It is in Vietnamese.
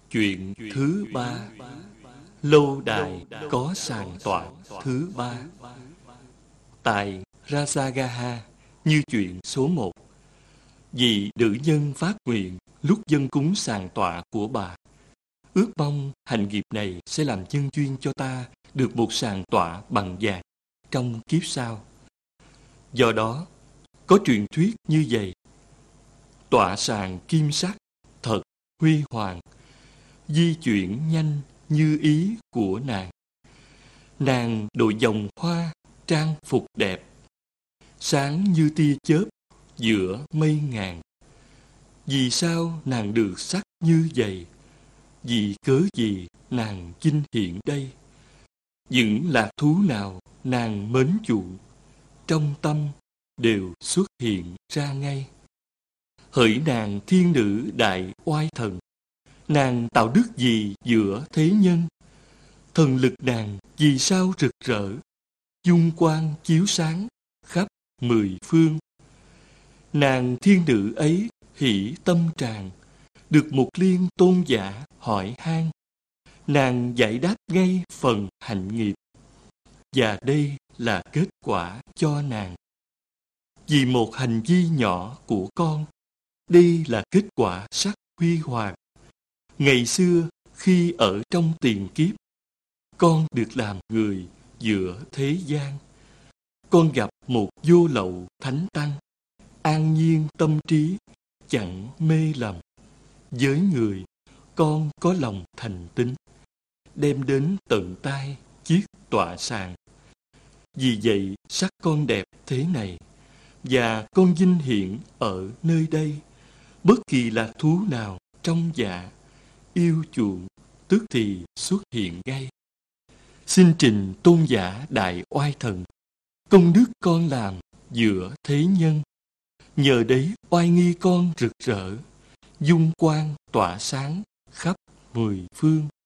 Chuyện thứ ba. Lâu đài có sàng tọa thứ ba. Tại Rajagaha, như chuyện số 1. Vị nữ nhân phát nguyện lúc dâng cúng sàng tọa của bà, ước mong hành nghiệp này sẽ làm nhân duyên cho ta được một sàng tọa bằng vàng trong kiếp sau. Do đó, có truyền thuyết như vậy: tọa sàng kim sắc, thật huy hoàng, di chuyển nhanh như ý của nàng. Nàng đội vòng hoa, trang phục đẹp, sáng như tia chớp giữa mây ngàn. Vì sao nàng được sắc như vậy? Vì cớ gì nàng chinh hiện đây? Những lạc thú nào nàng mến chuộng, trong tâm đều xuất hiện ra ngay. Hỡi nàng thiên nữ đại oai thần, nàng tạo đức gì giữa thế nhân? Thần lực nàng vì sao rực rỡ, dung quang chiếu sáng khắp mười phương. Nàng thiên nữ ấy hỷ tâm tràn, được một liên tôn giả hỏi han. Nàng giải đáp ngay phần hạnh nghiệp, và đây là kết quả cho nàng. Vì một hành vi nhỏ của con, đây là kết quả sắc huy hoàng. Ngày xưa khi ở trong tiền kiếp, con được làm người giữa thế gian. Con gặp một vô lậu thánh tăng, an nhiên tâm trí, chẳng mê lầm. Với người, con có lòng thành tín, đem đến tận tay chiếc tọa sàng. Vì vậy sắc con đẹp thế này, và con vinh hiển ở nơi đây. Bất kỳ lạc thú nào trong dạ yêu chuộng, tức thì xuất hiện ngay. Xin trình tôn giả đại oai thần, công đức con làm giữa thế nhân. Nhờ đấy oai nghi con rực rỡ, dung quang tỏa sáng khắp mười phương.